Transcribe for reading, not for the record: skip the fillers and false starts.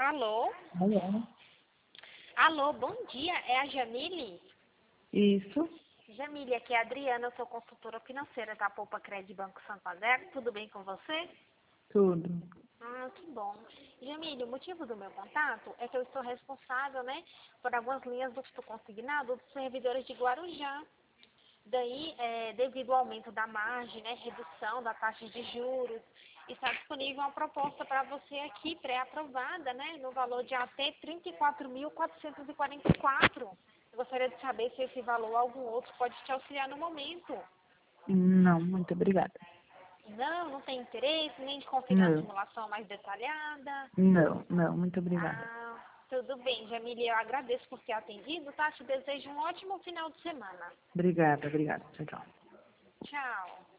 Alô? Alô? Alô, bom dia. É a Jamile? Isso, Jamile, aqui é a Adriana, eu sou consultora financeira da Poupa Crédito Banco Santander. Tudo bem com você? tudo. Ah, que bom. Jamile, o motivo do meu contato é que eu estou responsável, por algumas linhas do consignado dos servidores de Guarujá. Daí, devido ao aumento da margem, redução da taxa de juros, está disponível uma proposta para você aqui, pré-aprovada, no valor de até 34.444. Eu gostaria de saber se esse valor ou algum outro pode te auxiliar no momento. Não, muito obrigada. Não tem interesse, nem de conferir uma Não, simulação mais detalhada? não, muito obrigada. Ah, tudo bem, Jamile, eu agradeço por ter atendido, tá? Te desejo um ótimo final de semana. Obrigada. Tchau, tchau. Tchau.